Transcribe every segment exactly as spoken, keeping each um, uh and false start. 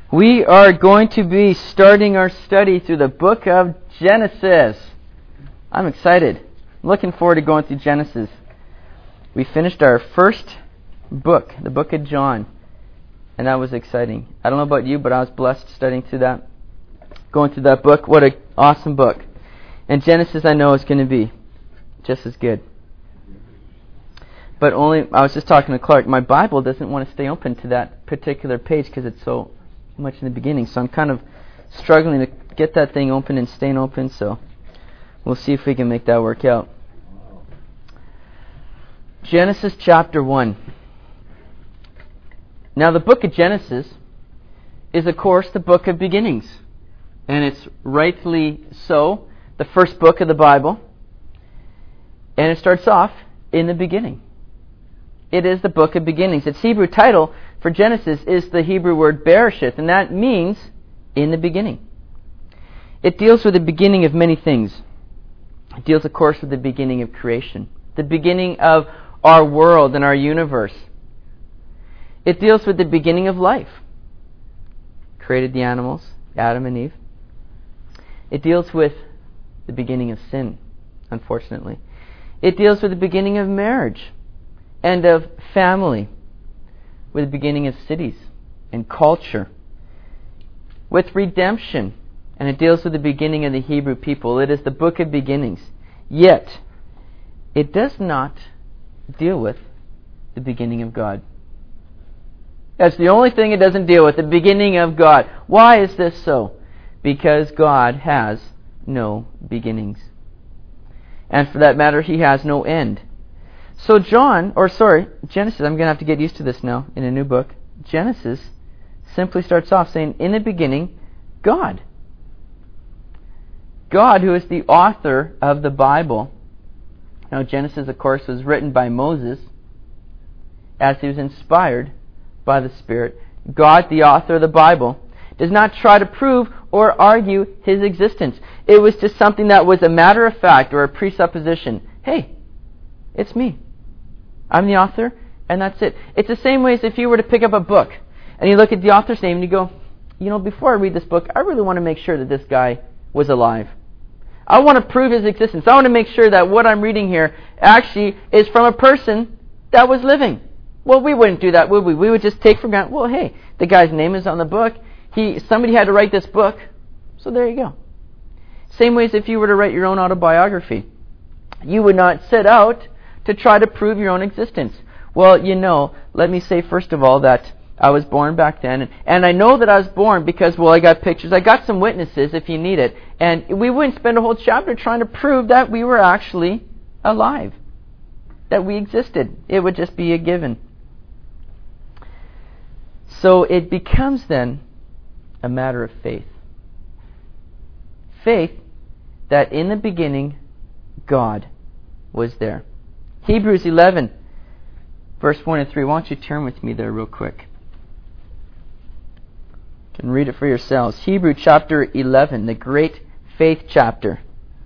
We are going to be starting our study through the book of Genesis. I'm excited. I'm looking forward to going through Genesis. We finished our first book, the book of John, and that was exciting. I don't know about you, but I was blessed studying through that, going through that book. What an awesome book. And Genesis, I know, is going to be just as good. But only, I was just talking to Clark, my Bible doesn't want to stay open to that particular page because it's so much in the beginning. So I'm kind of struggling to get that thing open and staying open. So we'll see if we can make that work out. Genesis chapter one. Now the book of Genesis is, of course, the book of beginnings. And it's rightly so, the first book of the Bible. And it starts off in the beginning. It is the book of beginnings. Its Hebrew title for Genesis is the Hebrew word Bereshith, and that means in the beginning. It deals with the beginning of many things. It deals, of course, with the beginning of creation, the beginning of our world and our universe. It deals with the beginning of life. Created the animals, Adam and Eve. It deals with the beginning of sin, unfortunately. It deals with the beginning of marriage and of family, with the beginning of cities and culture, with redemption, and it deals with the beginning of the Hebrew people. It is the book of beginnings. Yet, it does not deal with the beginning of God. That's the only thing it doesn't deal with, the beginning of God. Why is this so? Because God has no beginnings. And for that matter, He has no end. So John, or sorry, Genesis, I'm going to have to get used to this now in a new book. Genesis simply starts off saying, in the beginning, God. God, who is the author of the Bible. Now Genesis, of course, was written by Moses as he was inspired by the Spirit. God, the author of the Bible, does not try to prove or argue His existence. It was just something that was a matter of fact or a presupposition. Hey, it's me. I'm the author, and that's it. It's the same way as if you were to pick up a book, and you look at the author's name, and you go, you know, before I read this book, I really want to make sure that this guy was alive. I want to prove his existence. I want to make sure that what I'm reading here actually is from a person that was living. Well, we wouldn't do that, would we? We would just take for granted, well, hey, the guy's name is on the book. He, somebody had to write this book, so there you go. Same way as if you were to write your own autobiography. You would not set out to try to prove your own existence. Well, you know, let me say first of all that I was born back then, and, and I know that I was born because, well, I got pictures. I got some witnesses if you need it. And we wouldn't spend a whole chapter trying to prove that we were actually alive, that we existed. It would just be a given. So it becomes then a matter of faith. Faith that in the beginning, God was there. Hebrews eleven, verse one and three. Why don't you turn with me there real quick? You can read it for yourselves. Hebrews chapter eleven, the great faith chapter.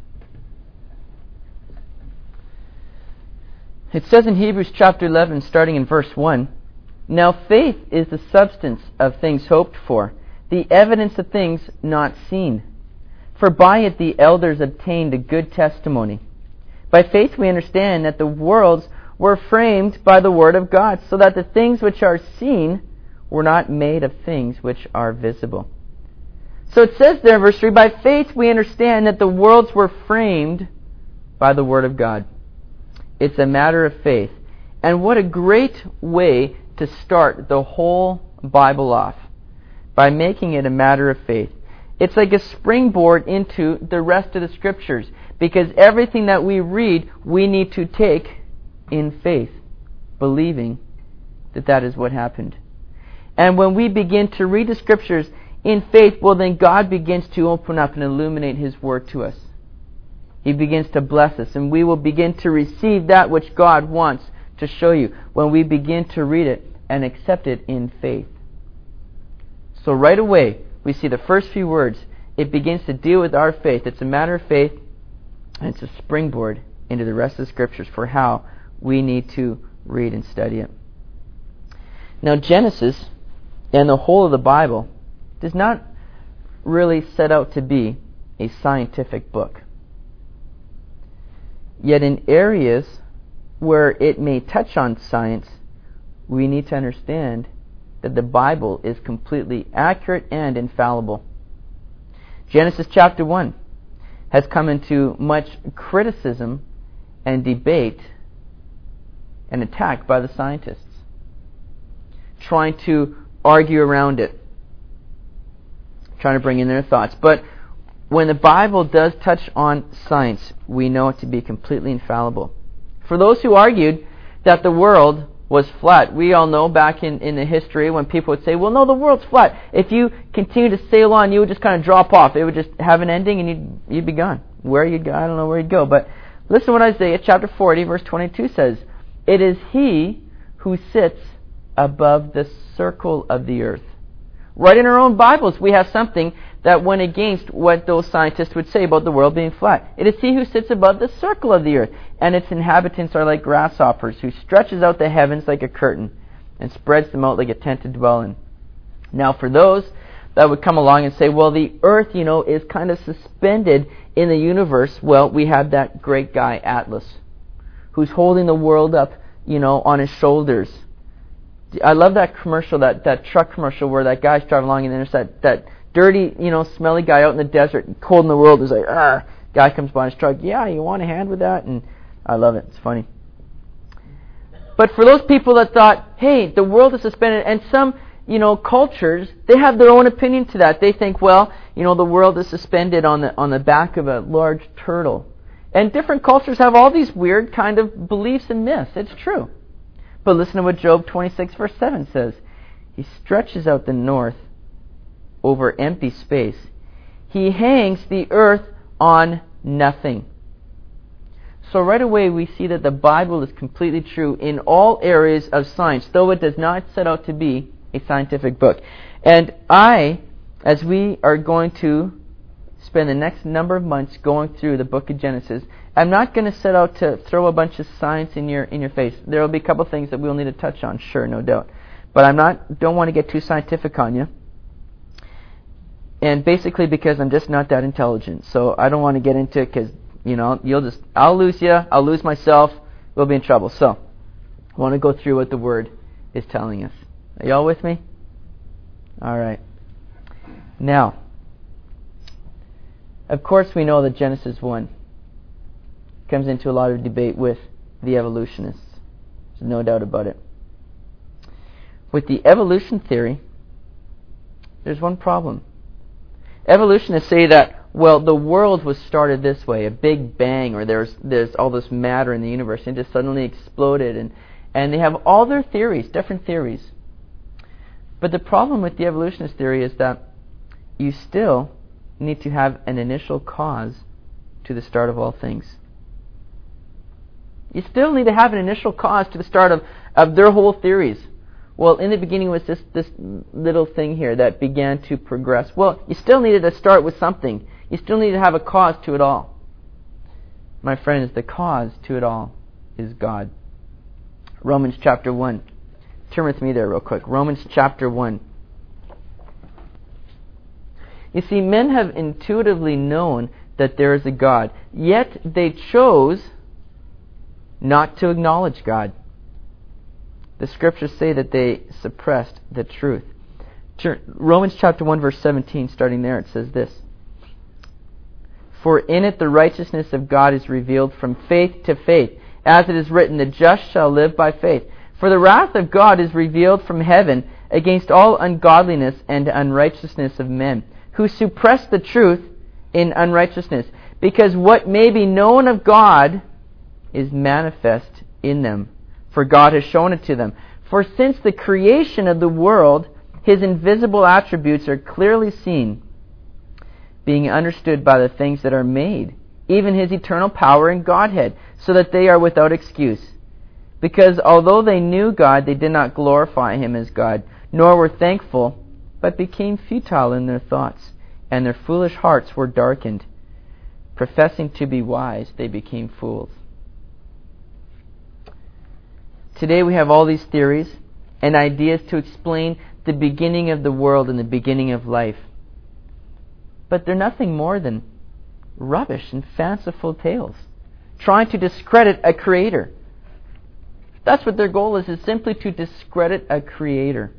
It says in Hebrews chapter eleven, starting in verse one, now faith is the substance of things hoped for, the evidence of things not seen. For by it the elders obtained a good testimony. By faith we understand that the worlds were framed by the word of God, so that the things which are seen were not made of things which are visible. So it says there in verse three, by faith we understand that the worlds were framed by the word of God. It's a matter of faith. And what a great way to start the whole Bible off, by making it a matter of faith. It's like a springboard into the rest of the Scriptures, because everything that we read, we need to take in faith, believing that that is what happened. And when we begin to read the Scriptures in faith, well, then God begins to open up and illuminate His Word to us. He begins to bless us, and we will begin to receive that which God wants to show you when we begin to read it and accept it in faith. So right away, we see the first few words. It begins to deal with our faith. It's a matter of faith, and it's a springboard into the rest of the Scriptures for how we need to read and study it. Now, Genesis and the whole of the Bible does not really set out to be a scientific book. Yet in areas where it may touch on science, we need to understand that the Bible is completely accurate and infallible. Genesis chapter one has come into much criticism and debate and attack by the scientists, trying to argue around it, trying to bring in their thoughts. But when the Bible does touch on science, we know it to be completely infallible. For those who argued that the world was flat, we all know back in, in the history when people would say, well, no, the world's flat. If you continue to sail on, you would just kind of drop off. It would just have an ending and you'd, you'd be gone. Where you'd go, I don't know where you'd go. But listen to what Isaiah chapter forty, verse twenty-two says. It is He who sits above the circle of the earth. Right in our own Bibles, we have something that went against what those scientists would say about the world being flat. It is He who sits above the circle of the earth, and its inhabitants are like grasshoppers, who stretches out the heavens like a curtain and spreads them out like a tent to dwell in. Now, for those that would come along and say, well, the earth, you know, is kind of suspended in the universe, well, we have that great guy, Atlas, who's holding the world up, you know, on his shoulders. I love that commercial, that, that truck commercial where that guy's driving along and there's that, that dirty, you know, smelly guy out in the desert, cold in the world, is like, ah, guy comes by his truck, yeah, you want a hand with that? And I love it. It's funny. But for those people that thought, hey, the world is suspended, and some, you know, cultures, they have their own opinion to that. They think, well, you know, the world is suspended on the on the back of a large turtle. And different cultures have all these weird kind of beliefs and myths. It's true. But listen to what Job twenty-six verse seven says. He stretches out the north over empty space. He hangs the earth on nothing. So right away we see that the Bible is completely true in all areas of science, though it does not set out to be a scientific book. And I, as we are going to spend the next number of months going through the book of Genesis, I'm not going to set out to throw a bunch of science in your in your face. There will be a couple of things that we'll need to touch on, sure, no doubt. But I'm not don't want to get too scientific on you. And basically because I'm just not that intelligent. So I don't want to get into it because, you know, you'll just, I'll lose you, I'll lose myself, we'll be in trouble. So I want to go through what the Word is telling us. Are y'all with me? All right. Now, of course we know that Genesis one comes into a lot of debate with the evolutionists. There's no doubt about it. With the evolution theory, there's one problem. Evolutionists say that, well, the world was started this way, a big bang, or there's there's all this matter in the universe, and it just suddenly exploded, and, and they have all their theories, different theories. But the problem with the evolutionist theory is that you still need to have an initial cause to the start of all things. You still need to have an initial cause to the start of, of their whole theories. Well, in the beginning was this, this little thing here that began to progress. Well, you still needed to start with something. You still need to have a cause to it all. My friends, the cause to it all is God. Romans chapter one. Turn with me there real quick. Romans chapter one. You see, men have intuitively known that there is a God, yet they chose not to acknowledge God. The Scriptures say that they suppressed the truth. Romans chapter one, verse seventeen, starting there, it says this. For in it the righteousness of God is revealed from faith to faith, as it is written, the just shall live by faith. For the wrath of God is revealed from heaven against all ungodliness and unrighteousness of men, who suppress the truth in unrighteousness, because what may be known of God is manifest in them. For God has shown it to them. For since the creation of the world, His invisible attributes are clearly seen, being understood by the things that are made, even His eternal power and Godhead, so that they are without excuse. Because although they knew God, they did not glorify Him as God, nor were thankful, but became futile in their thoughts, and their foolish hearts were darkened. Professing to be wise, they became fools. Today we have all these theories and ideas to explain the beginning of the world and the beginning of life. But they're nothing more than rubbish and fanciful tales, trying to discredit a creator. That's what their goal is, is simply to discredit a creator.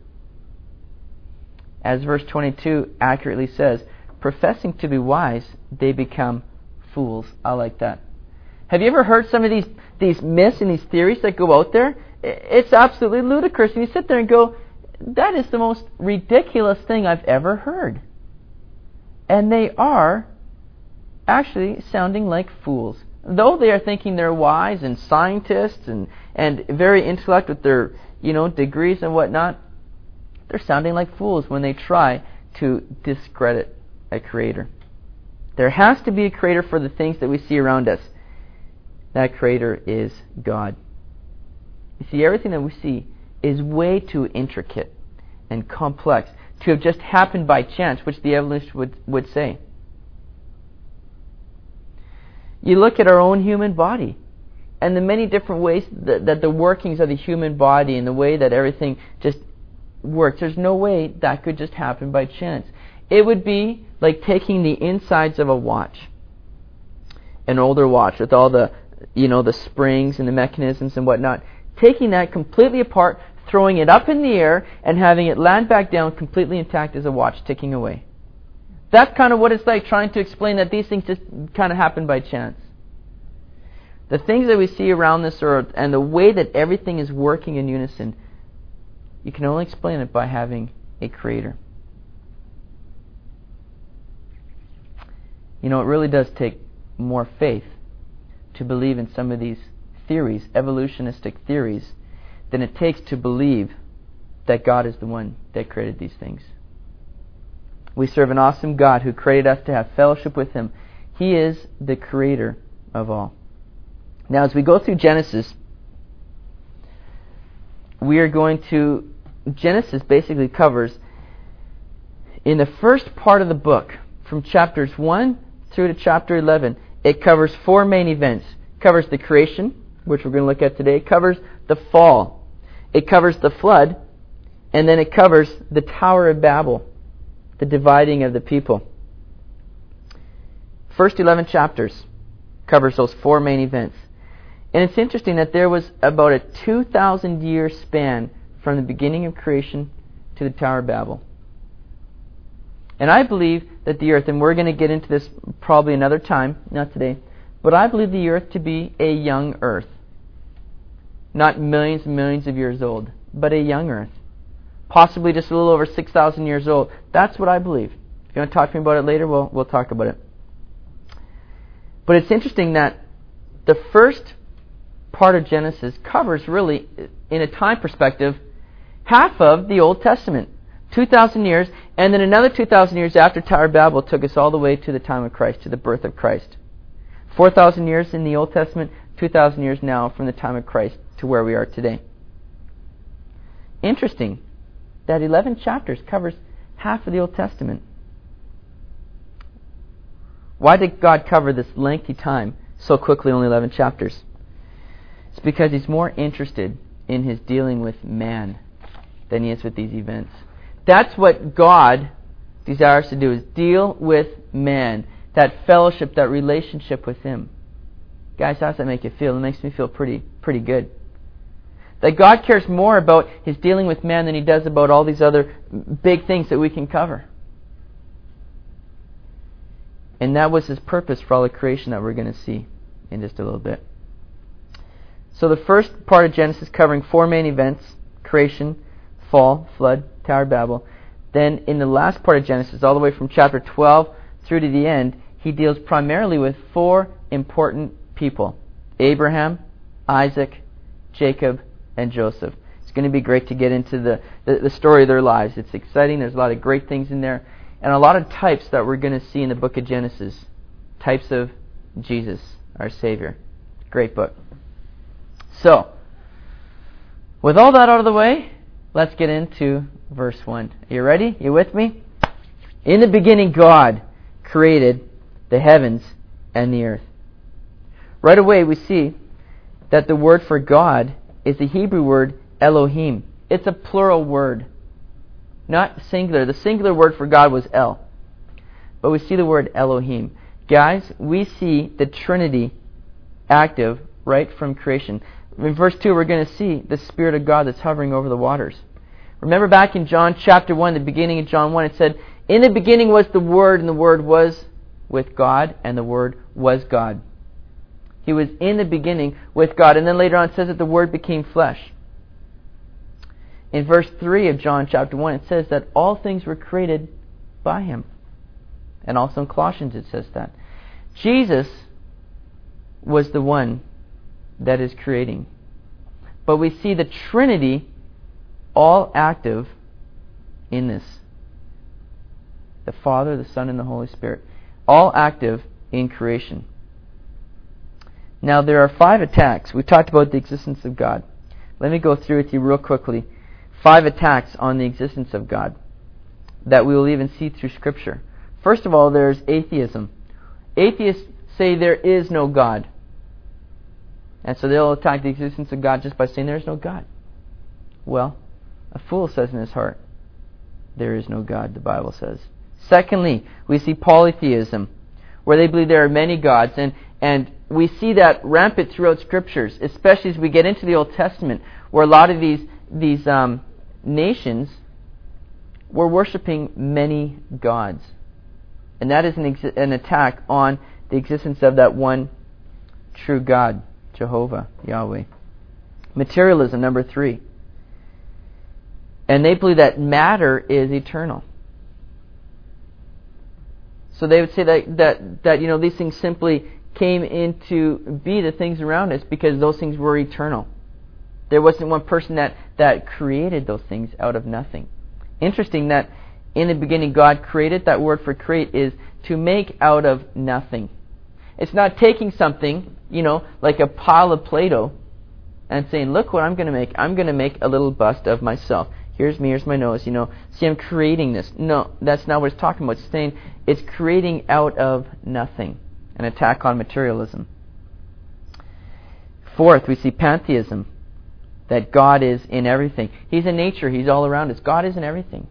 As verse twenty-two accurately says, professing to be wise, they become fools. I like that. Have you ever heard some of these, these myths and these theories that go out there? It's absolutely ludicrous. And you sit there and go, that is the most ridiculous thing I've ever heard. And they are actually sounding like fools. Though they are thinking they're wise and scientists and, and very intellect with their, you know, degrees and whatnot, they're sounding like fools when they try to discredit a creator. There has to be a creator for the things that we see around us. That creator is God. You see, everything that we see is way too intricate and complex to have just happened by chance, which the evolutionists would, would say. You look at our own human body and the many different ways that, that the workings of the human body and the way that everything just works. There's no way that could just happen by chance. It would be like taking the insides of a watch, an older watch with all the, you know, the springs and the mechanisms and whatnot, taking that completely apart, throwing it up in the air, and having it land back down completely intact as a watch ticking away. That's kind of what it's like trying to explain that these things just kind of happen by chance. The things that we see around this earth and the way that everything is working in unison, you can only explain it by having a creator. You know, it really does take more faith to believe in some of these theories, evolutionistic theories, than it takes to believe that God is the one that created these things. We serve an awesome God who created us to have fellowship with Him. He is the creator of all. Now, as we go through Genesis, we are going to... Genesis basically covers, in the first part of the book, from chapters one through to chapter eleven, it covers four main events. It covers the creation, which we're going to look at today. It covers the fall. It covers the flood. And then it covers the Tower of Babel, the dividing of the people. First eleven chapters covers those four main events. And it's interesting that there was about a two thousand year span from the beginning of creation to the Tower of Babel. And I believe that the earth, and we're going to get into this probably another time, not today, but I believe the earth to be a young earth. Not millions and millions of years old, but a young earth. Possibly just a little over six thousand years old. That's what I believe. If you want to talk to me about it later, we'll, we'll talk about it. But it's interesting that the first part of Genesis covers really, in a time perspective, half of the Old Testament. two thousand years, and then another two thousand years after Tower of Babel took us all the way to the time of Christ, to the birth of Christ. four thousand years in the Old Testament, two thousand years now from the time of Christ to where we are today. Interesting that eleven chapters covers half of the Old Testament. Why did God cover this lengthy time so quickly, only eleven chapters? It's because He's more interested in His dealing with man than He is with these events. That's what God desires to do, is deal with man. That fellowship, that relationship with Him. Guys, how does that make you feel? It makes me feel pretty pretty good. That God cares more about His dealing with man than He does about all these other big things that we can cover. And that was His purpose for all the creation that we're going to see in just a little bit. So the first part of Genesis covering four main events: creation, fall, flood, Tower of Babel. Then in the last part of Genesis, all the way from chapter twelve through to the end, He deals primarily with four important people: Abraham, Isaac, Jacob, and Joseph. It's going to be great to get into the, the, the story of their lives. It's exciting. There's a lot of great things in there. And a lot of types that we're going to see in the book of Genesis. Types of Jesus, our Savior. Great book. So, with all that out of the way, let's get into verse one. Are you ready? You with me? In the beginning, God created the heavens and the earth. Right away, we see that the word for God is the Hebrew word Elohim. It's a plural word, not singular. The singular word for God was El. But we see the word Elohim. Guys, we see the Trinity active right from creation. In verse two, we're going to see the Spirit of God that's hovering over the waters. Remember back in John chapter one, the beginning of John one, it said, "In the beginning was the Word, and the Word was with God, and the Word was God." He was in the beginning with God. And then later on it says that the Word became flesh. In verse three of John chapter one, it says that all things were created by Him. And also in Colossians it says that. Jesus was the one that is creating. But we see the Trinity all active in this. The Father, the Son, and the Holy Spirit. All active in creation. Now there are five attacks. We talked about the existence of God. Let me go through with you real quickly. Five attacks on the existence of God that we will even see through Scripture. First of all, there's atheism. Atheists say there is no God. And so they'll attack the existence of God just by saying there is no God. Well, a fool says in his heart, there is no God, the Bible says. Secondly, we see polytheism, where they believe there are many gods. And, and we see that rampant throughout Scriptures, especially as we get into the Old Testament, where a lot of these, these um, nations were worshiping many gods. And that is an, ex- an attack on the existence of that one true God, Jehovah, Yahweh. Materialism, number three. And they believe that matter is eternal. So they would say that, that, that you know, these things simply came into be, the things around us, because those things were eternal. There wasn't one person that, that created those things out of nothing. Interesting that in the beginning God created. That word for create is to make out of nothing. It's not taking something, you know, like a pile of Play-Doh and saying, look what I'm going to make. I'm going to make a little bust of myself. Here's me, here's my nose, you know. See, I'm creating this. No, that's not what it's talking about. It's saying it's creating out of nothing. An attack on materialism. Fourth, we see pantheism. That God is in everything. He's in nature. He's all around us. God is in everything.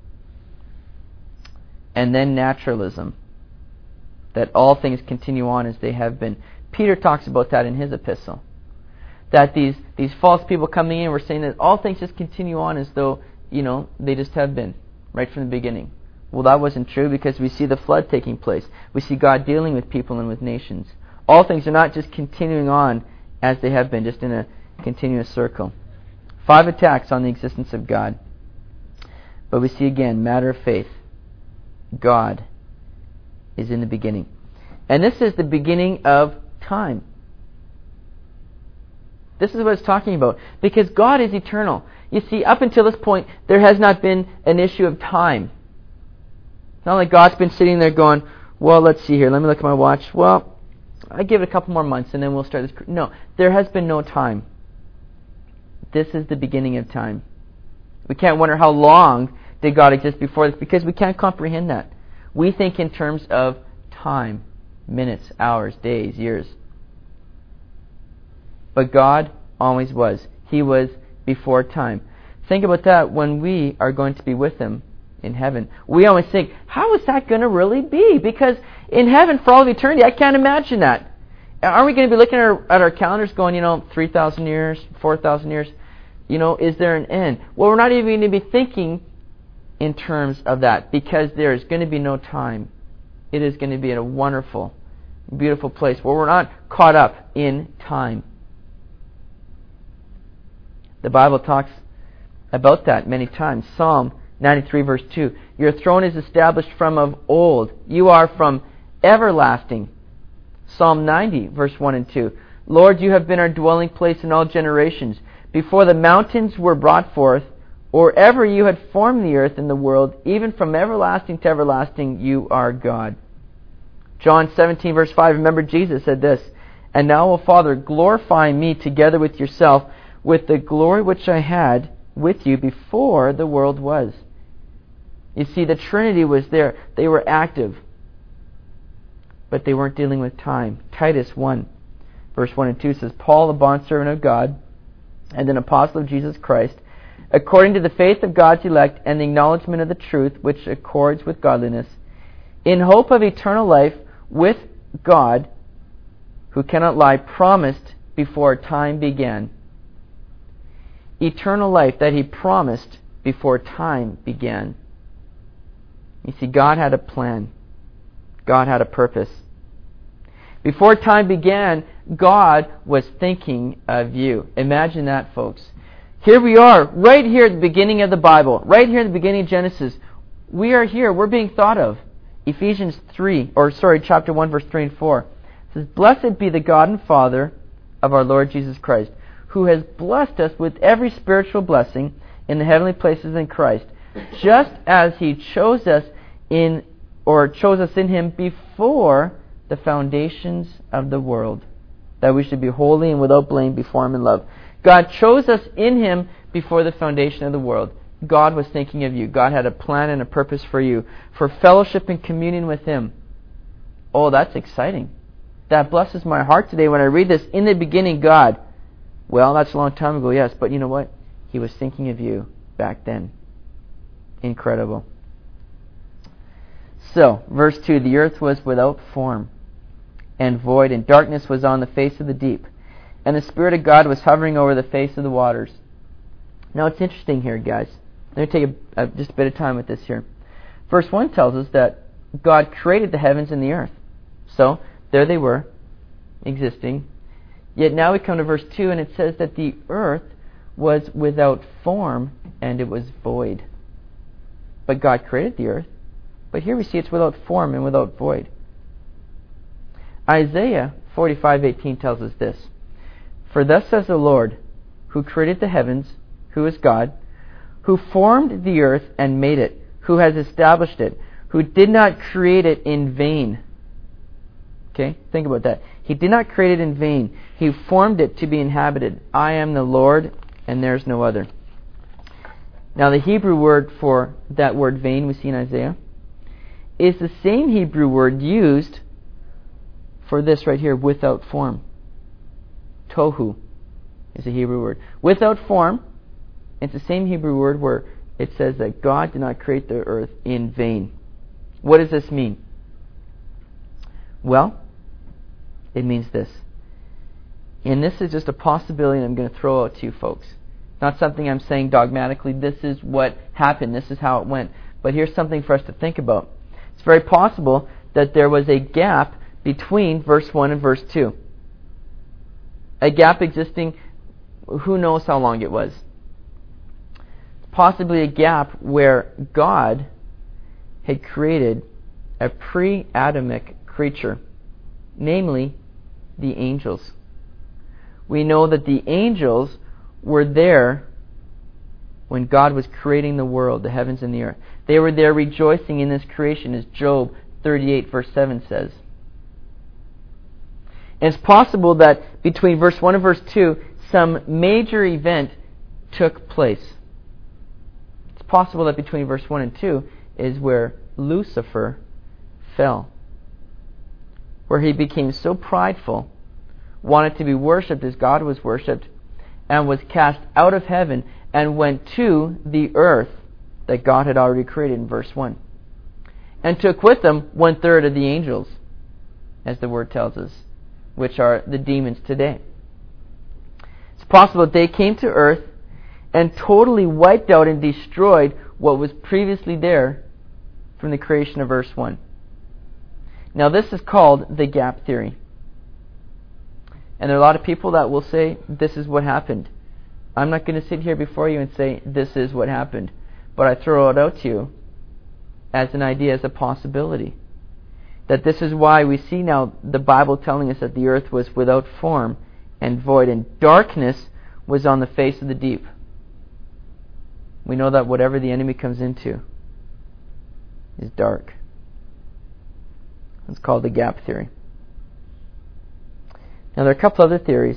And then naturalism. That all things continue on as they have been. Peter talks about that in his epistle. That these, these false people coming in were saying that all things just continue on as though, you know, they just have been, right from the beginning. Well, that wasn't true, because we see the flood taking place. We see God dealing with people and with nations. All things are not just continuing on as they have been, just in a continuous circle. Five attacks on the existence of God. But we see again, matter of faith. God is in the beginning. And this is the beginning of time. This is what it's talking about. Because God is eternal. You see, up until this point, there has not been an issue of time. It's not like God's been sitting there going, well, let's see here, let me look at my watch. Well, I give it a couple more months and then we'll start this. No, there has been no time. This is the beginning of time. We can't wonder how long did God exist before this, because we can't comprehend that. We think in terms of time, minutes, hours, days, years. But God always was. He was before time. Think about that when we are going to be with Him in heaven. We always think, how is that going to really be? Because in heaven for all of eternity, I can't imagine that. Are we going to be looking at our, at our calendars going, you know, three thousand years, four thousand years? You know, is there an end? Well, we're not even going to be thinking in terms of that, because there is going to be no time. It is going to be in a wonderful, beautiful place where we're not caught up in time. The Bible talks about that many times. Psalm ninety-three verse two. Your throne is established from of old. You are from everlasting. Psalm ninety verse one and two. Lord, you have been our dwelling place in all generations. Before the mountains were brought forth, or ever you had formed the earth and the world, even from everlasting to everlasting, you are God. John seventeen verse five. Remember, Jesus said this, and now, O Father, glorify me together with yourself, with the glory which I had with you before the world was. You see, the Trinity was there. They were active. But they weren't dealing with time. Titus one, verse one and two says, Paul, a bondservant of God, and an apostle of Jesus Christ, according to the faith of God's elect and the acknowledgement of the truth which accords with godliness, in hope of eternal life with God, who cannot lie, promised before time began. Eternal life that He promised before time began. You see, God had a plan. God had a purpose. Before time began, God was thinking of you. Imagine that, folks. Here we are, right here at the beginning of the Bible, right here at the beginning of Genesis. We are here. We're being thought of. Ephesians three, or sorry, chapter one, verse three and four. It says, "Blessed be the God and Father of our Lord Jesus Christ, who has blessed us with every spiritual blessing in the heavenly places in Christ, just as He chose us in, or chose us in Him before the foundations of the world, that we should be holy and without blame before Him in love." God chose us in Him before the foundation of the world. God was thinking of you. God had a plan and a purpose for you, for fellowship and communion with Him. Oh, that's exciting. That blesses my heart today when I read this. In the beginning, God. Well, that's a long time ago, yes, but you know what? He was thinking of you back then. Incredible. So, verse two, "The earth was without form and void, and darkness was on the face of the deep. And the Spirit of God was hovering over the face of the waters." Now it's interesting here, guys. Let me take a, a, just a bit of time with this here. Verse one tells us that God created the heavens and the earth. So, there they were, existing. Yet now we come to verse two, and it says that the earth was without form and it was void. But God created the earth. But here we see it's without form and without void. Isaiah forty-five eighteen tells us this. "For thus says the Lord, who created the heavens, who is God, who formed the earth and made it, who has established it, who did not create it in vain." Okay, think about that. He did not create it in vain. He formed it to be inhabited. "I am the Lord, and there's no other." Now the Hebrew word for that word vain we see in Isaiah is the same Hebrew word used for this right here, without form. Tohu is a Hebrew word. Without form, it's the same Hebrew word where it says that God did not create the earth in vain. What does this mean? Well, it means this. And this is just a possibility that I'm going to throw out to you folks. Not something I'm saying dogmatically, this is what happened, this is how it went. But here's something for us to think about. It's very possible that there was a gap between verse one and verse two. A gap existing, who knows how long it was. Possibly a gap where God had created a pre-Adamic creature, namely the angels. We know that the angels were there when God was creating the world, the heavens and the earth. They were there rejoicing in this creation, as Job thirty-eight verse seven says. And it's possible that between verse one and verse two, some major event took place. It's possible that between verse one and two is where Lucifer fell, where he became so prideful, wanted to be worshipped as God was worshipped, and was cast out of heaven and went to the earth that God had already created in verse one, and took with them one third of the angels, as the word tells us, which are the demons today. It's possible that they came to earth and totally wiped out and destroyed what was previously there from the creation of verse one. Now this is called the gap theory. And there are a lot of people that will say, this is what happened. I'm not going to sit here before you and say, this is what happened. But I throw it out to you as an idea, as a possibility. That this is why we see now the Bible telling us that the earth was without form and void, and darkness was on the face of the deep. We know that whatever the enemy comes into is dark. It's called the gap theory. Now there are a couple other theories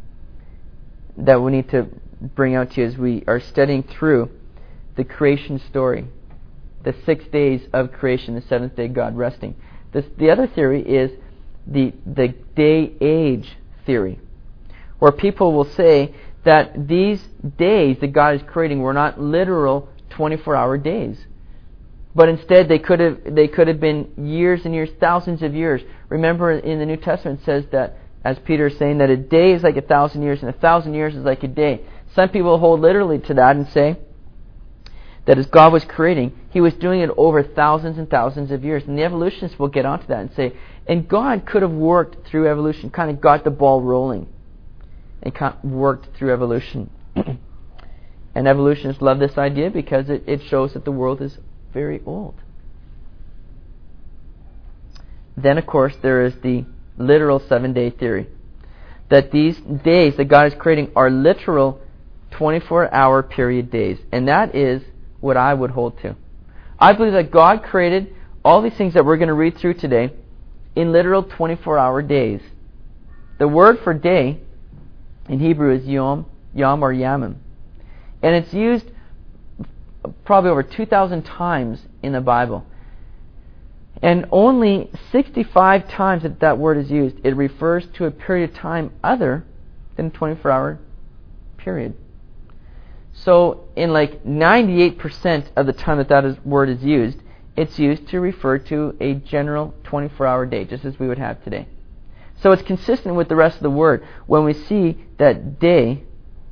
that we need to bring out to you as we are studying through the creation story. The six days of creation, the seventh day God resting. This, the other theory is the, the day-age theory, where people will say that these days that God is creating were not literal twenty-four hour days. But instead they could have they could have been years and years, thousands of years. Remember in the New Testament it says that, as Peter is saying, that a day is like a thousand years and a thousand years is like a day. Some people hold literally to that and say that as God was creating, He was doing it over thousands and thousands of years. And the evolutionists will get onto that and say, and God could have worked through evolution, kind of got the ball rolling, and kind of worked through evolution. And evolutionists love this idea because it, it shows that the world is very old. Then, of course, there is the literal seven-day theory, that these days that God is creating are literal twenty-four hour period days. And that is what I would hold to. I believe that God created all these things that we're going to read through today in literal twenty-four hour days. The word for day in Hebrew is yom, yom or yamim. And it's used probably over two thousand times in the Bible. And only sixty-five times that that word is used, it refers to a period of time other than a twenty-four hour period. So in like ninety-eight percent of the time that that is, word is used, it's used to refer to a general twenty-four hour day, just as we would have today. So it's consistent with the rest of the word. When we see that day,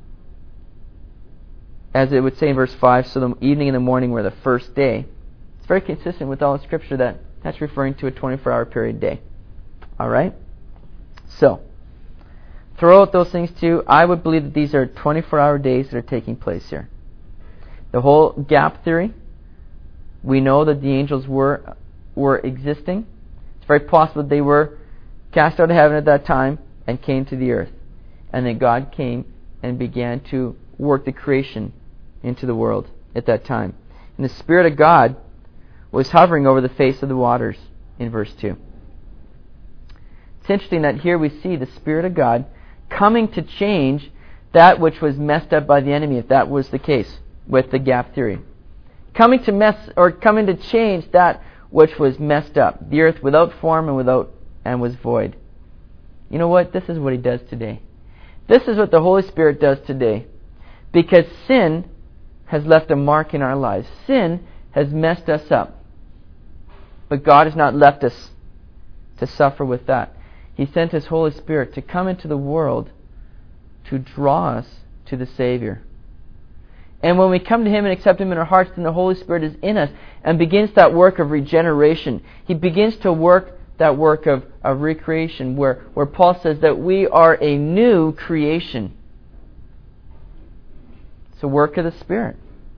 as it would say in verse five, so the evening and the morning were the first day, it's very consistent with all the Scripture that that's referring to a twenty-four hour period day. Alright? So, throw out those things too. I would believe that these are twenty-four hour days that are taking place here. The whole gap theory, we know that the angels were were existing. It's very possible that they were cast out of heaven at that time and came to the earth. And then God came and began to work the creation into the world at that time. And the Spirit of God was hovering over the face of the waters in verse two. It's interesting that here we see the Spirit of God coming to change that which was messed up by the enemy, if that was the case with the gap theory. Coming to mess or coming to change that which was messed up. The earth without form and without and was void. You know what? This is what He does today. This is what the Holy Spirit does today. Because sin has left a mark in our lives. Sin has messed us up. But God has not left us to suffer with that. He sent His Holy Spirit to come into the world to draw us to the Savior. And when we come to Him and accept Him in our hearts, then the Holy Spirit is in us and begins that work of regeneration. He begins to work that work of, of recreation where, where Paul says that we are a new creation. It's a work of the Spirit.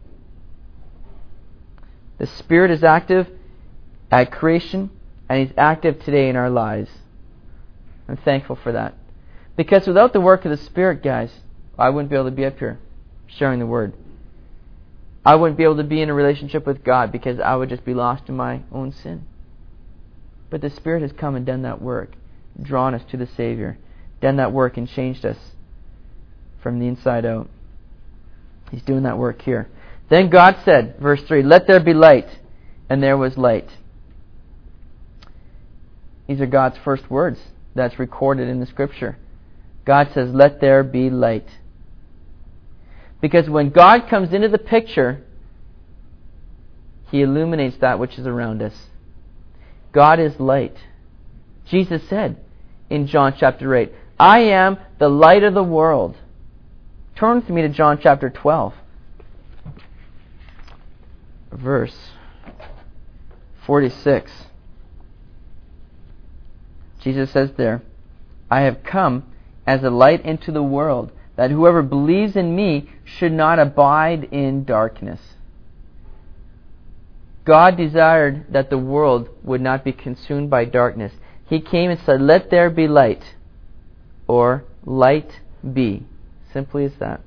The Spirit is active at creation, and He's active today in our lives. I'm thankful for that. Because without the work of the Spirit, guys, I wouldn't be able to be up here sharing the Word. I wouldn't be able to be in a relationship with God because I would just be lost in my own sin. But the Spirit has come and done that work, drawn us to the Savior, done that work and changed us from the inside out. He's doing that work here. Then God said, verse three, "Let there be light," and there was light. These are God's first words that's recorded in the Scripture. God says, "Let there be light." Because when God comes into the picture, He illuminates that which is around us. God is light. Jesus said in John chapter eight, "I am the light of the world." Turn with me to John chapter twelve. Verse forty-six. Jesus says there, "I have come as a light into the world, that whoever believes in me should not abide in darkness." God desired that the world would not be consumed by darkness. He came and said, "Let there be light," or "light be." Simply as that.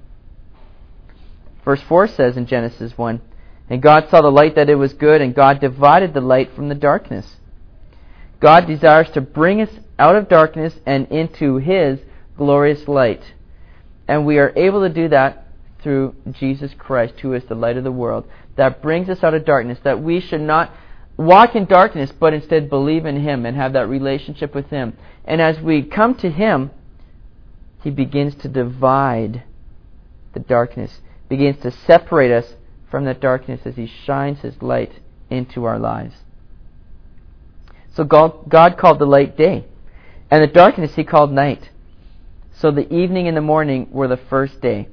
Verse four says in Genesis one, "And God saw the light that it was good, and God divided the light from the darkness." God desires to bring us out of darkness and into His glorious light. And we are able to do that through Jesus Christ, who is the light of the world, that brings us out of darkness, that we should not walk in darkness, but instead believe in Him and have that relationship with Him. And as we come to Him, He begins to divide the darkness, begins to separate us from that darkness as He shines His light into our lives. So God, God called the light day, and the darkness He called night. So the evening and the morning were the first day.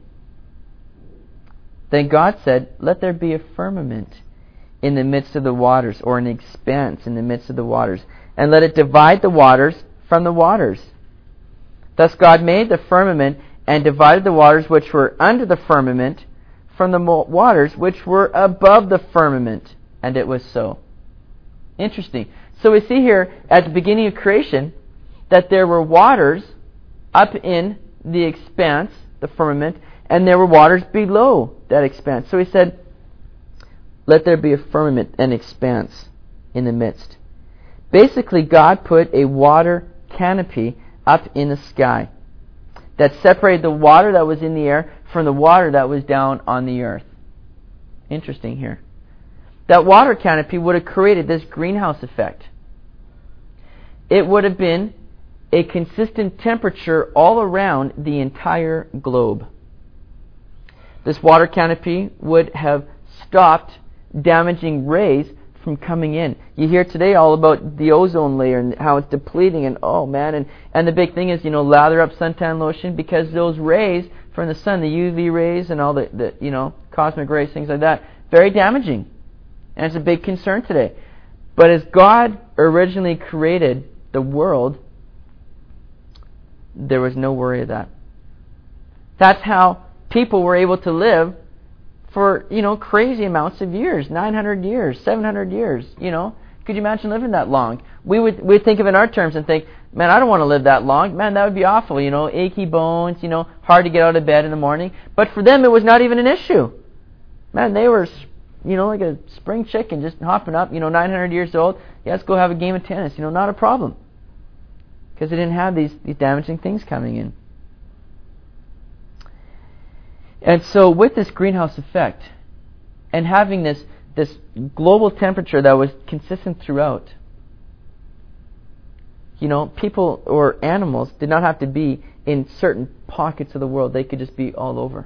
Then God said, "Let there be a firmament in the midst of the waters," or an expanse in the midst of the waters, "and let it divide the waters from the waters." Thus God made the firmament and divided the waters which were under the firmament from the waters which were above the firmament. And it was so. Interesting. So we see here at the beginning of creation that there were waters up in the expanse, the firmament, and there were waters below that expanse. So He said, "Let there be a firmament and expanse in the midst." Basically, God put a water canopy up in the sky that separated the water that was in the air from the water that was down on the earth. Interesting here. That water canopy would have created this greenhouse effect. It would have been a consistent temperature all around the entire globe. This water canopy would have stopped damaging rays from coming in. You hear today all about the ozone layer and how it's depleting, and oh man, and, and the big thing is, you know, lather up suntan lotion, because those rays from the sun, the U V rays and all the, the you know, cosmic rays, things like that, very damaging. And it's a big concern today. But as God originally created the world, there was no worry of that. That's how people were able to live for, you know, crazy amounts of years, nine hundred years, seven hundred years, you know. Could you imagine living that long? We would we'd think of it in our terms and think, man, I don't want to live that long. Man, that would be awful, you know, achy bones, you know, hard to get out of bed in the morning. But for them, it was not even an issue. Man, they were, you know, like a spring chicken just hopping up, you know, nine hundred years old. Yeah, let's go have a game of tennis, you know, not a problem. Because they didn't have these, these damaging things coming in. And so with this greenhouse effect and having this, this global temperature that was consistent throughout, you know, people or animals did not have to be in certain pockets of the world. They could just be all over.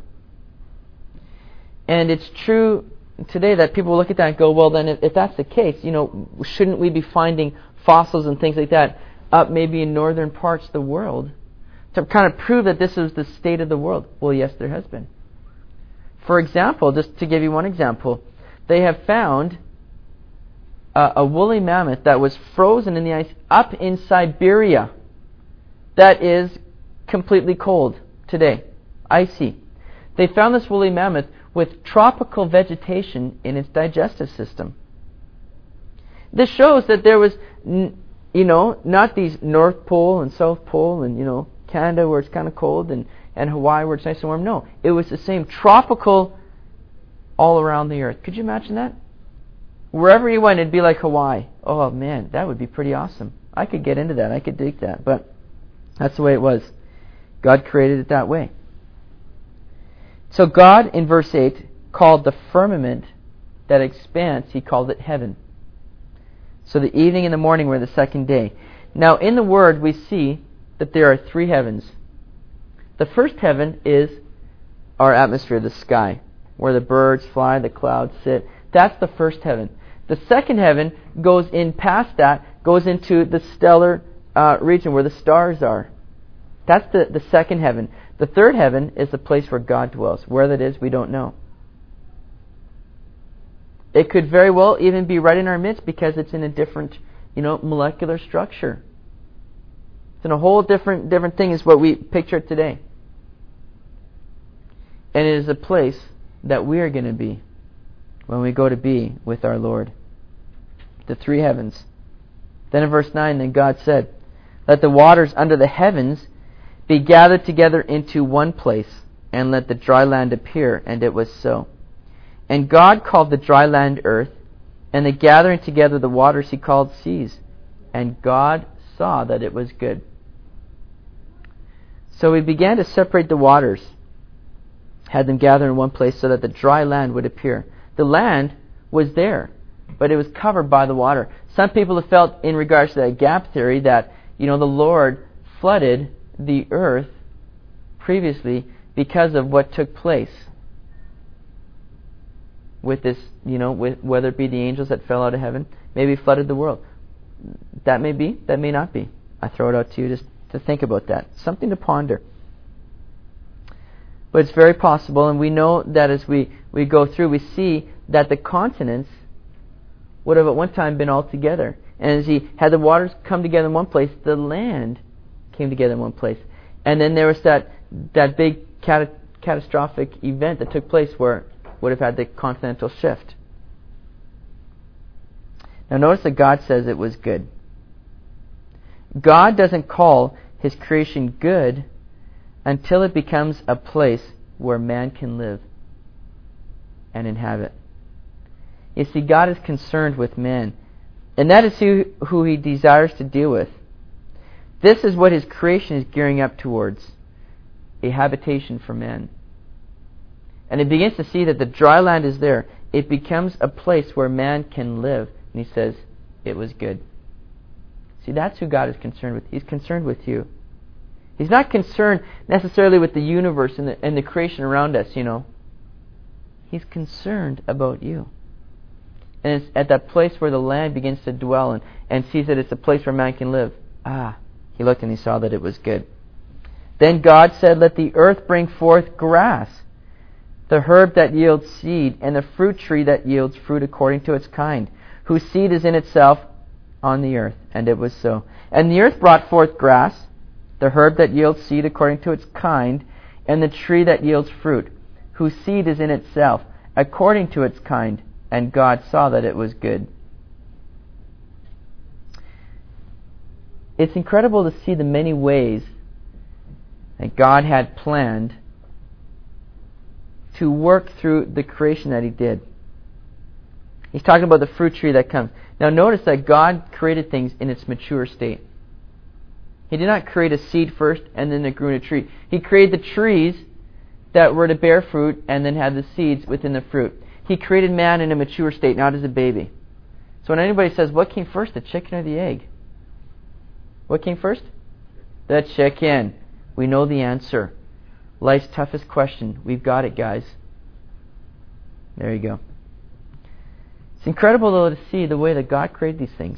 And it's true today that people look at that and go, well, then if, if that's the case, you know, shouldn't we be finding fossils and things like that up maybe in northern parts of the world to kind of prove that this is the state of the world? Well, yes, there has been. For example, just to give you one example, they have found a, a woolly mammoth that was frozen in the ice up in Siberia that is completely cold today, icy. They found this woolly mammoth with tropical vegetation in its digestive system. This shows that there was, n- you know, not these North Pole and South Pole and, you know, Canada where it's kind of cold and and Hawaii where it's nice and warm. No, it was the same tropical all around the earth. Could you imagine that? Wherever you went, it'd be like Hawaii. Oh man, that would be pretty awesome. I could get into that. I could dig that. But that's the way it was. God created it that way. So God, in verse eight, called the firmament, that expanse, He called it heaven. So the evening and the morning were the second day. Now in the Word we see that there are three heavens. The first heaven is our atmosphere, the sky, where the birds fly, the clouds sit. That's the first heaven. The second heaven goes in past that, goes into the stellar uh, region where the stars are. That's the, the second heaven. The third heaven is the place where God dwells. Where that is, we don't know. It could very well even be right in our midst because it's in a different, you know, molecular structure. It's in a whole different different thing is what we picture today. And it is a place that we are going to be when we go to be with our Lord. The three heavens. Then in verse nine, then God said, "Let the waters under the heavens be gathered together into one place, and let the dry land appear." And it was so. And God called the dry land earth, and the gathering together of the waters He called seas. And God saw that it was good. So He began to separate the waters, had them gather in one place so that the dry land would appear. The land was there, but it was covered by the water. Some people have felt in regards to that gap theory that, you know, the Lord flooded the earth previously because of what took place with this, you know, with, whether it be the angels that fell out of heaven, maybe flooded the world. That may be, that may not be. I throw it out to you just to think about that. Something to ponder. But it's very possible, and we know that as we, we go through, we see that the continents would have at one time been all together. And as he had the waters come together in one place, the land came together in one place. And then there was that, that big cat- catastrophic event that took place where would have had the continental shift. Now notice that God says it was good. God doesn't call His creation good until it becomes a place where man can live and inhabit. You see, God is concerned with man, and that is who, who He desires to deal with. This is what His creation is gearing up towards, a habitation for man. And He begins to see that the dry land is there. It becomes a place where man can live. And He says, it was good. See, that's who God is concerned with. He's concerned with you. He's not concerned necessarily with the universe and the, and the creation around us, you know. He's concerned about you. And it's at that place where the land begins to dwell and, and sees that it's a place where man can live. Ah, He looked and He saw that it was good. Then God said, let the earth bring forth grass, the herb that yields seed, and the fruit tree that yields fruit according to its kind, whose seed is in itself on the earth. And it was so. And the earth brought forth grass, the herb that yields seed according to its kind, and the tree that yields fruit, whose seed is in itself according to its kind. And God saw that it was good. It's incredible to see the many ways that God had planned to work through the creation that He did. He's talking about the fruit tree that comes. Now notice that God created things in its mature state. He did not create a seed first and then it grew in a tree. He created the trees that were to bear fruit and then had the seeds within the fruit. He created man in a mature state, not as a baby. So when anybody says, what came first, the chicken or the egg? What came first? The chicken. We know the answer. Life's toughest question. We've got it, guys. There you go. It's incredible, though, to see the way that God created these things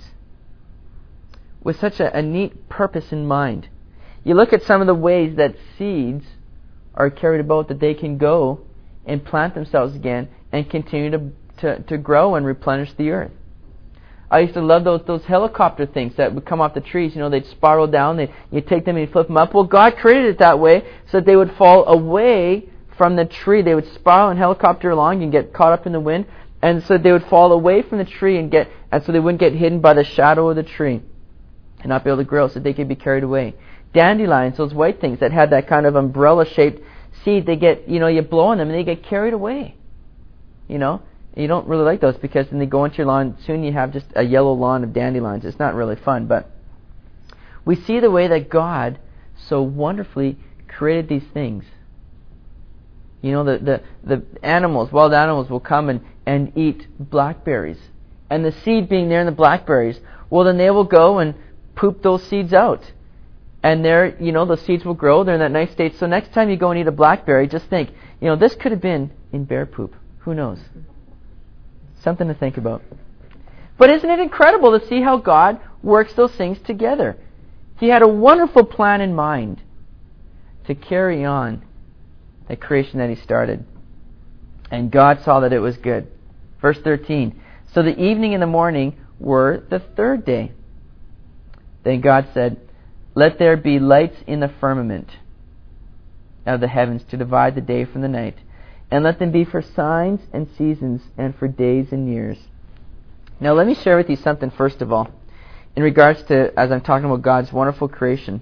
with such a, a neat purpose in mind. You look at some of the ways that seeds are carried about, that they can go and plant themselves again and continue to, to, to grow and replenish the earth. I used to love those those helicopter things that would come off the trees. You know, they'd spiral down. They you take them and you flip them up. Well, God created it that way so that they would fall away from the tree. They would spiral and helicopter along and get caught up in the wind, and so they would fall away from the tree and get, and so they wouldn't get hidden by the shadow of the tree and not be able to grow, so that they could be carried away. Dandelions, those white things that had that kind of umbrella-shaped seed, they get, you know, you blow on them and they get carried away. You know. You don't really like those because then they go into your lawn. Soon you have just a yellow lawn of dandelions. It's not really fun, but we see the way that God so wonderfully created these things. You know, the, the, the animals, wild animals will come and, and eat blackberries. And the seed being there in the blackberries, well, then they will go and poop those seeds out. And there, you know, those seeds will grow. They're in that nice state. So next time you go and eat a blackberry, just think, you know, this could have been in bear poop. Who knows? Something to think about. But isn't it incredible to see how God works those things together? He had a wonderful plan in mind to carry on the creation that He started. And God saw that it was good. Verse thirteen. So the evening and the morning were the third day. Then God said, let there be lights in the firmament of the heavens to divide the day from the night. And let them be for signs and seasons and for days and years. Now let me share with you something first of all. In regards to, as I'm talking about God's wonderful creation.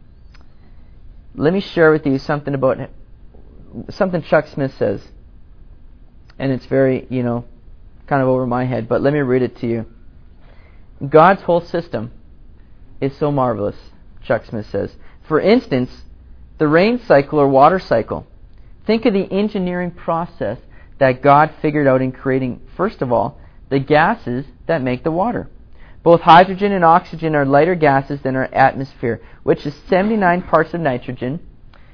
Let me share with you something about, something Chuck Smith says. And it's very, you know, kind of over my head. But let me read it to you. God's whole system is so marvelous, Chuck Smith says. For instance, the rain cycle or water cycle. Think of the engineering process that God figured out in creating, first of all, the gases that make the water. Both hydrogen and oxygen are lighter gases than our atmosphere, which is seventy-nine parts of nitrogen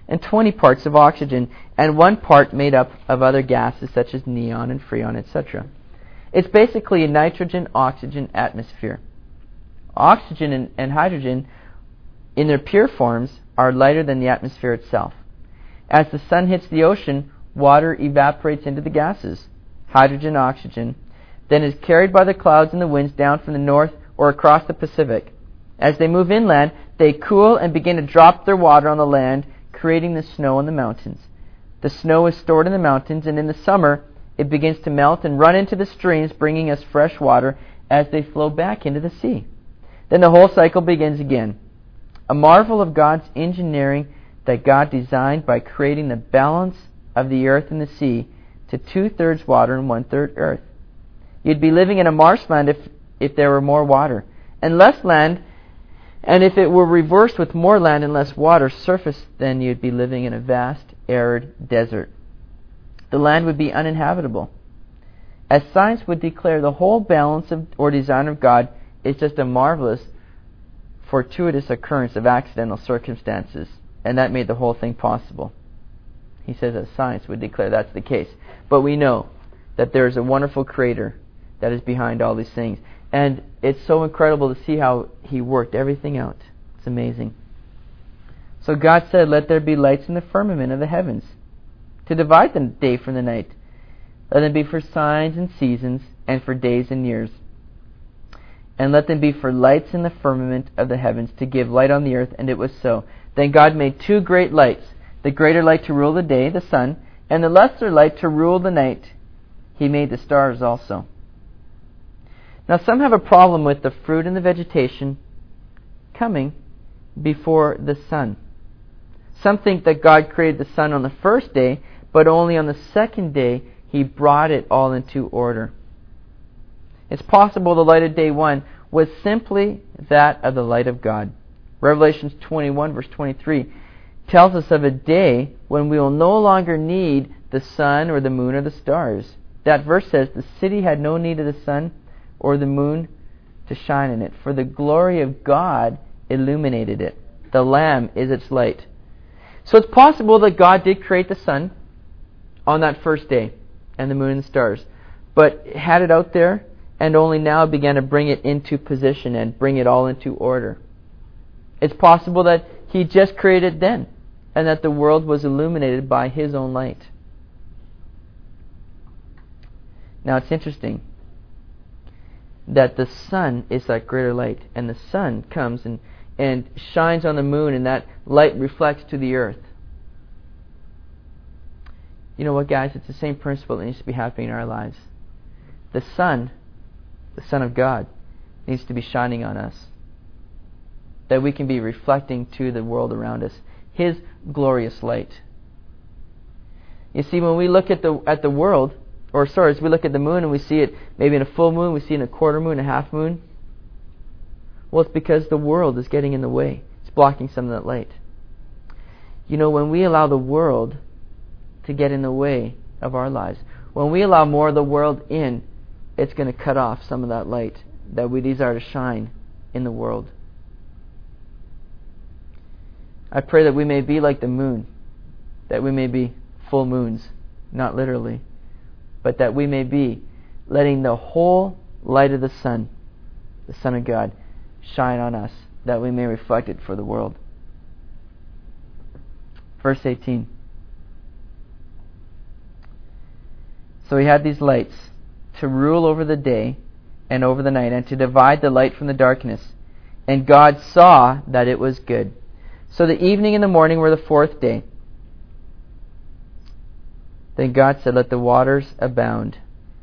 and twenty parts of oxygen, and one part made up of other gases such as neon and freon, et cetera. It's basically a nitrogen-oxygen atmosphere. Oxygen and, and hydrogen, in their pure forms, are lighter than the atmosphere itself. As the sun hits the ocean, water evaporates into the gases, hydrogen, oxygen, then is carried by the clouds and the winds down from the north or across the Pacific. As they move inland, they cool and begin to drop their water on the land, creating the snow on the mountains. The snow is stored in the mountains, and in the summer it begins to melt and run into the streams, bringing us fresh water as they flow back into the sea. Then the whole cycle begins again. A marvel of God's engineering that God designed by creating the balance of the earth and the sea to two-thirds water and one-third earth. You'd be living in a marshland if, if there were more water, and less land, and if it were reversed with more land and less water surface, then you'd be living in a vast, arid desert. The land would be uninhabitable. As science would declare, the whole balance of, or design of God is just a marvelous, fortuitous occurrence of accidental circumstances, and that made the whole thing possible. He says that science would declare that's the case. But we know that there is a wonderful Creator that is behind all these things. And it's so incredible to see how He worked everything out. It's amazing. So God said, "Let there be lights in the firmament of the heavens, to divide the day from the night. Let them be for signs and seasons, and for days and years. And let them be for lights in the firmament of the heavens, to give light on the earth." And it was so. Then God made two great lights, the greater light to rule the day, the sun, and the lesser light to rule the night. He made the stars also. Now some have a problem with the fruit and the vegetation coming before the sun. Some think that God created the sun on the first day, but only on the second day He brought it all into order. It's possible the light of day one was simply that of the light of God. Revelation twenty-one verse twenty-three tells us of a day when we will no longer need the sun or the moon or the stars. That verse says, "The city had no need of the sun or the moon to shine in it, for the glory of God illuminated it. The Lamb is its light." So it's possible that God did create the sun on that first day, and the moon and the stars, but had it out there and only now began to bring it into position and bring it all into order. It's possible that He just created it then, and that the world was illuminated by His own light. Now it's interesting that the sun is that greater light, and the sun comes and, and shines on the moon, and that light reflects to the earth. You know what, guys? It's the same principle that needs to be happening in our lives. The sun, the Son of God, needs to be shining on us, that we can be reflecting to the world around us His glorious light. You see, when we look at the at the world, or sorry, as we look at the moon and we see it maybe in a full moon, we see it in a quarter moon, a half moon, well, it's because the world is getting in the way. It's blocking some of that light. You know, when we allow the world to get in the way of our lives, when we allow more of the world in, it's going to cut off some of that light that we desire to shine in the world. I pray that we may be like the moon, that we may be full moons, not literally, but that we may be letting the whole light of the sun, the Son of God, shine on us, that we may reflect it for the world. Verse eighteen. So He had these lights to rule over the day and over the night, and to divide the light from the darkness. And God saw that it was good. So the evening and the morning were the fourth day. Then God said, "Let the waters abound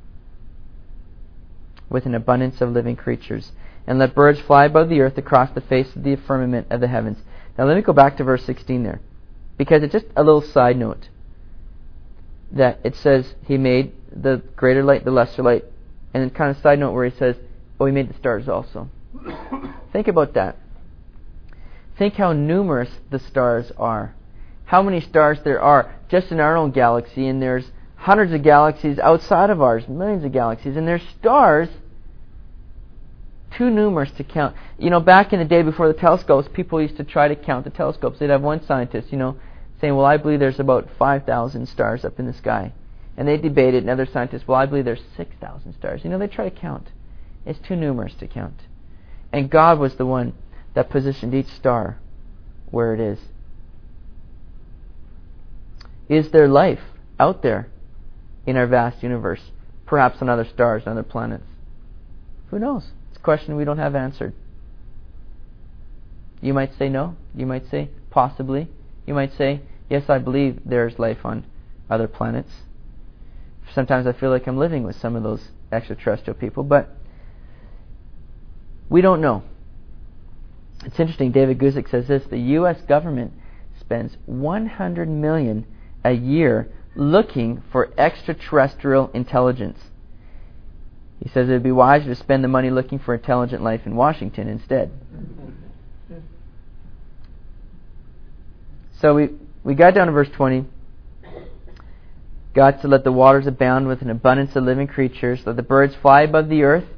with an abundance of living creatures, and let birds fly above the earth across the face of the firmament of the heavens." Now let me go back to verse sixteen there, because it's just a little side note. That it says He made the greater light, the lesser light, and then kind of side note where He says, "Oh, He made the stars also." Think about that. Think how numerous the stars are. How many stars there are just in our own galaxy, and there's hundreds of galaxies outside of ours, millions of galaxies, and there's stars too numerous to count. You know, back in the day before the telescopes, people used to try to count the telescopes. They'd have one scientist, you know, saying, well, I believe there's about five thousand stars up in the sky. And they debated, and other scientists, well, I believe there's six thousand stars. You know, they try to count. It's too numerous to count. And God was the one that positioned each star where it is. Is there life out there in our vast universe? Perhaps on other stars, on other planets? Who knows? It's a question we don't have answered. You might say no. You might say possibly. You might say, yes, I believe there's life on other planets. Sometimes I feel like I'm living with some of those extraterrestrial people, but we don't know. It's interesting, David Guzik says this, the U S government spends one hundred million dollars a year looking for extraterrestrial intelligence. He says it would be wiser to spend the money looking for intelligent life in Washington instead. So we, we got down to verse twenty. God said, let the waters abound with an abundance of living creatures. Let the birds fly above the earth,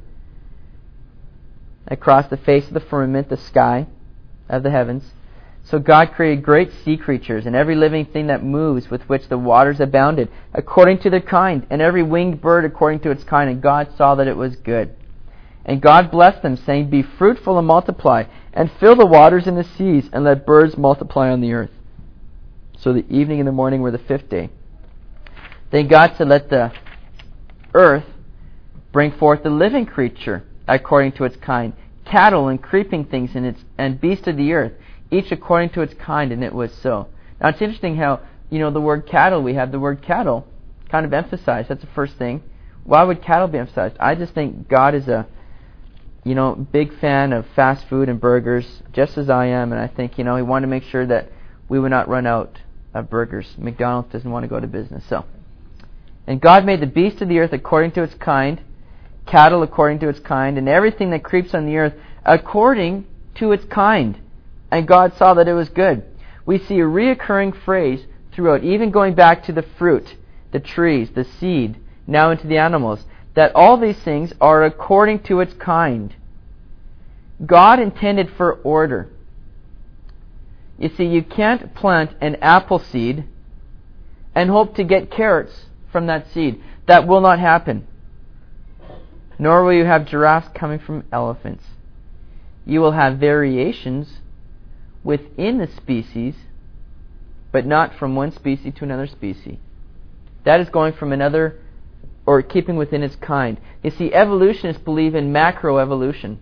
across the face of the firmament, the sky of the heavens. So God created great sea creatures, and every living thing that moves with which the waters abounded, according to their kind, and every winged bird according to its kind. And God saw that it was good. And God blessed them, saying, be fruitful and multiply, and fill the waters in the seas, and let birds multiply on the earth. So the evening and the morning were the fifth day. Then God said, let the earth bring forth the living creature according to its kind, cattle and creeping things in its, and beasts of the earth, each according to its kind, and it was so. Now it's interesting how, you know, the word cattle, we have the word cattle kind of emphasized. That's the first thing. Why would cattle be emphasized? I just think God is a, you know, big fan of fast food and burgers, just as I am, and I think, you know, He wanted to make sure that we would not run out of burgers. McDonald's doesn't want to go to business, so. And God made the beasts of the earth according to its kind, cattle according to its kind, and everything that creeps on the earth according to its kind. And God saw that it was good. We see a reoccurring phrase throughout, even going back to the fruit, the trees, the seed, now into the animals, that all these things are according to its kind. God intended for order. You see, you can't plant an apple seed and hope to get carrots from that seed. That will not happen. Nor will you have giraffes coming from elephants. You will have variations within the species, but not from one species to another species. That is going from another, or keeping within its kind. You see, evolutionists believe in macroevolution,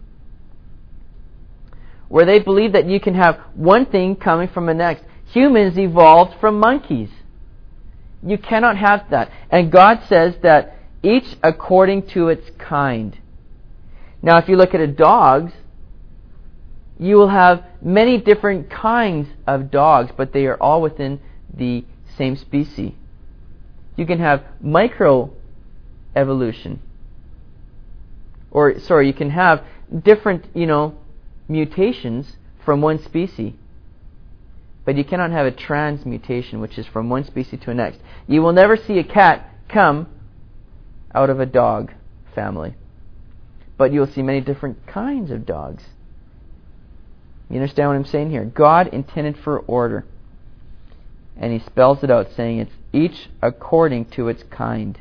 where they believe that you can have one thing coming from the next. Humans evolved from monkeys. You cannot have that. And God says that each according to its kind. Now, if you look at a dog, you will have many different kinds of dogs, but they are all within the same species. You can have microevolution. Or, sorry, you can have different, you know, mutations from one species. But you cannot have a transmutation, which is from one species to the next. You will never see a cat come out of a dog family. But you will see many different kinds of dogs. You understand what I'm saying here? God intended for order. And He spells it out, saying it's each according to its kind.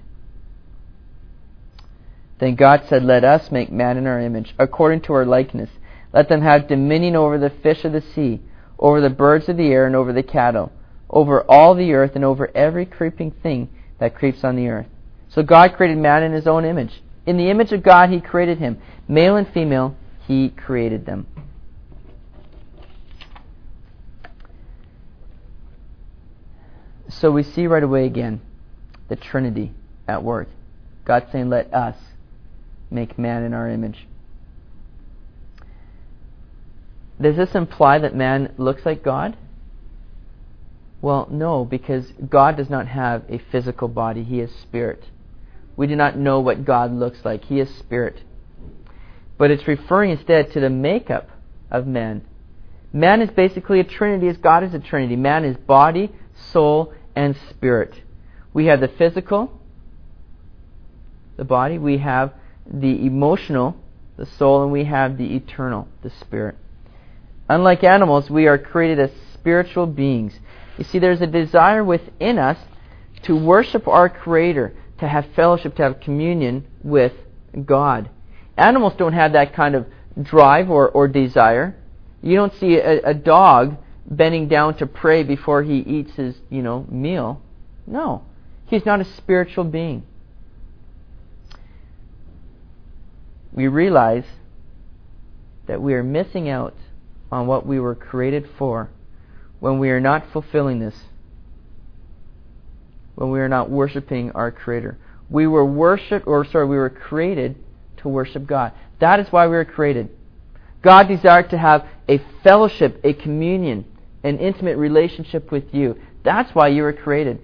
Then God said, let us make man in our image, according to our likeness. Let them have dominion over the fish of the sea, over the birds of the air, and over the cattle, over all the earth, and over every creeping thing that creeps on the earth. So God created man in His own image. In the image of God He created him. Male and female He created them. So we see right away again the Trinity at work. God saying, let us make man in our image. Does this imply that man looks like God? Well, no, because God does not have a physical body. He is spirit. We do not know what God looks like. He is spirit. But it's referring instead to the makeup of man. Man is basically a trinity as God is a trinity. Man is body, soul, and spirit. We have the physical, the body. We have the emotional, the soul, and we have the eternal, the spirit. Unlike animals, we are created as spiritual beings. You see, there's a desire within us to worship our Creator, to have fellowship, to have communion with God. Animals don't have that kind of drive or, or desire. You don't see a, a dog bending down to pray before he eats his, you know, meal. No. He's not a spiritual being. We realize that we are missing out on what we were created for when we are not fulfilling this, when we are not worshiping our Creator. We were worship, or sorry, we were created to worship God. That is why we were created. God desired to have a fellowship, a communion, an intimate relationship with you. That's why you were created.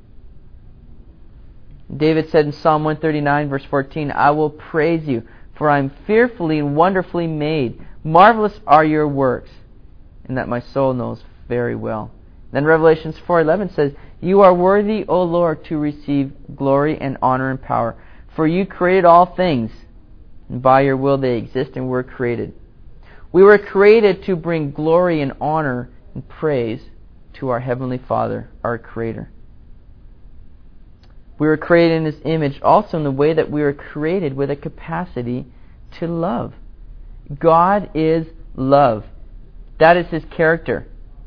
David said in Psalm one thirty-nine, verse fourteen, I will praise you, for I am fearfully and wonderfully made. Marvelous are your works, and that my soul knows very well. Then Revelations four eleven says, you are worthy, O Lord, to receive glory and honor and power, for you created all things, and by your will they exist and were created. We were created to bring glory and honor and praise to our Heavenly Father, our Creator. We were created in His image also in the way that we were created with a capacity to love. God is love. That is His character.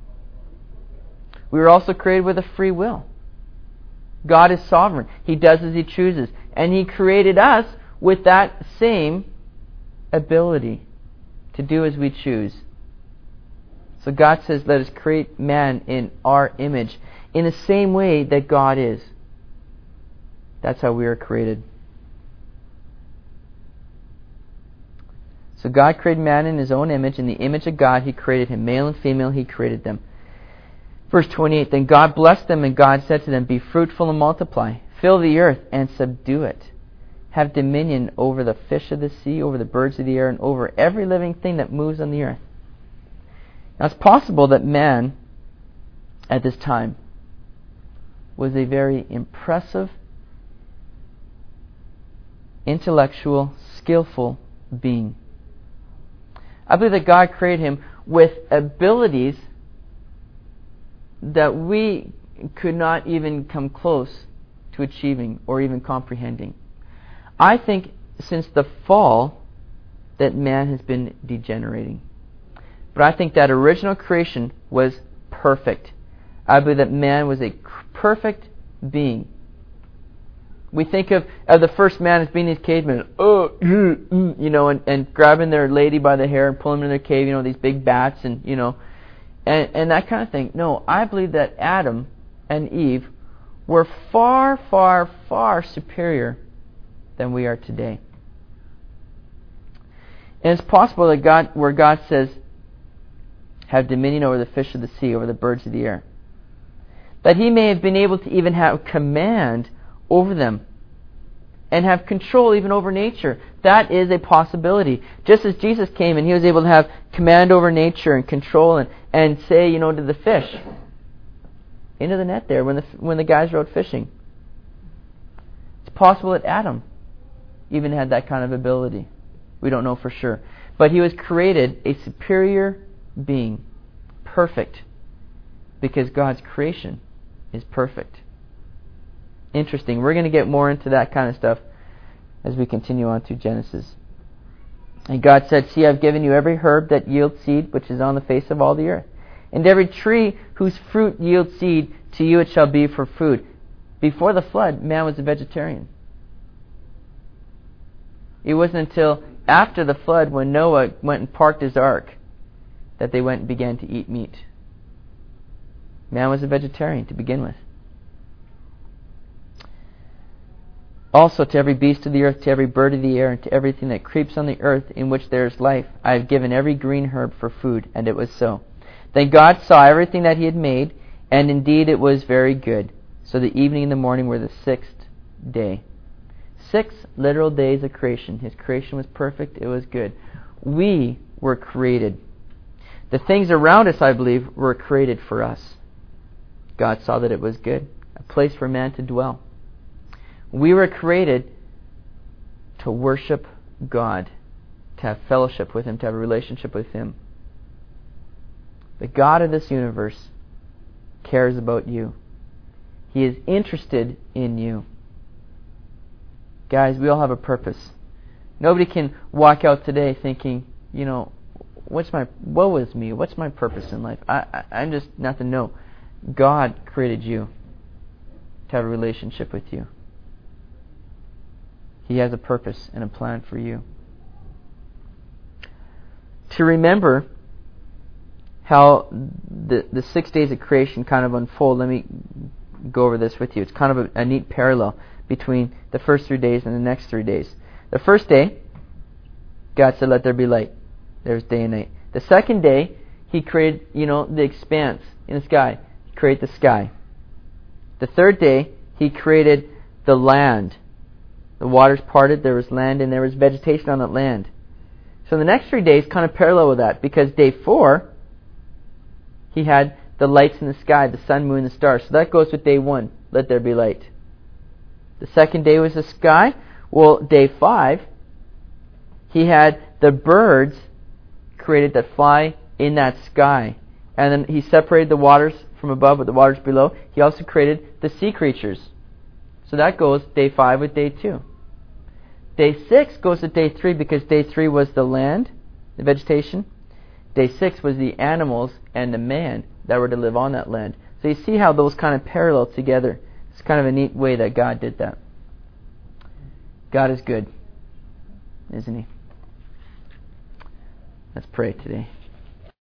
We were also created with a free will. God is sovereign. He does as He chooses. And He created us with that same ability to do as we choose. So God says, let us create man in our image, in the same way that God is. That's how we are created. So God created man in His own image. In the image of God He created him. Male and female He created them. Verse twenty-eight, then God blessed them, and God said to them, be fruitful and multiply. Fill the earth and subdue it. Have dominion over the fish of the sea, over the birds of the air, and over every living thing that moves on the earth. Now it's possible that man, at this time, was a very impressive, intellectual, skillful being. I believe that God created him with abilities that we could not even come close to achieving or even comprehending. I think since the fall that man has been degenerating. But I think that original creation was perfect. I believe that man was a perfect being. We think of, of the first man as being these cavemen, oh, you know, and, and grabbing their lady by the hair and pulling them in their cave, you know, these big bats and, you know, and, and that kind of thing. No, I believe that Adam and Eve were far, far, far superior than we are today. And it's possible that God, where God says, have dominion over the fish of the sea, over the birds of the air, that He may have been able to even have command over them and have control even over nature. That is a possibility. Just as Jesus came and He was able to have command over nature and control and, and say, you know, to the fish, into the net there when the when the guys were out fishing. It's possible that Adam even had that kind of ability. We don't know for sure. But he was created a superior being, perfect, because God's creation is perfect. Interesting. We're going to get more into that kind of stuff as we continue on through Genesis. And God said, see, I've given you every herb that yields seed, which is on the face of all the earth. And every tree whose fruit yields seed, to you it shall be for food. Before the flood, man was a vegetarian. It wasn't until after the flood, when Noah went and parked his ark, that they went and began to eat meat. Man was a vegetarian to begin with. Also to every beast of the earth, to every bird of the air, and to everything that creeps on the earth in which there is life, I have given every green herb for food. And it was so. Then God saw everything that He had made, and indeed it was very good. So the evening and the morning were the sixth day. Six literal days of creation. His creation was perfect. It was good. We were created. The things around us, I believe, were created for us. God saw that it was good. A place for man to dwell. We were created to worship God, to have fellowship with Him, to have a relationship with Him. The God of this universe cares about you. He is interested in you. Guys, we all have a purpose. Nobody can walk out today thinking, you know, what's my, woe is me, what's my purpose in life? I, I, I'm just nothing. No. God created you to have a relationship with you. He has a purpose and a plan for you. To remember how the the six days of creation kind of unfold, let me go over this with you. It's kind of a, a neat parallel between the first three days and the next three days. The first day, God said, let there be light. There's day and night. The second day, He created, you know, the expanse in the sky. He created the sky. The third day, He created the land. The waters parted, there was land, and there was vegetation on that land. So the next three days kind of parallel with that, because day four, He had the lights in the sky, the sun, moon, and the stars. So that goes with day one, let there be light. The second day was the sky. Well, day five, He had the birds created that fly in that sky. And then He separated the waters from above with the waters below. He also created the sea creatures. So that goes day five with day two. Day six goes to day three because day three was the land, the vegetation. Day six was the animals and the man that were to live on that land. So you see how those kind of parallel together. It's kind of a neat way that God did that. God is good, isn't He? Let's pray today.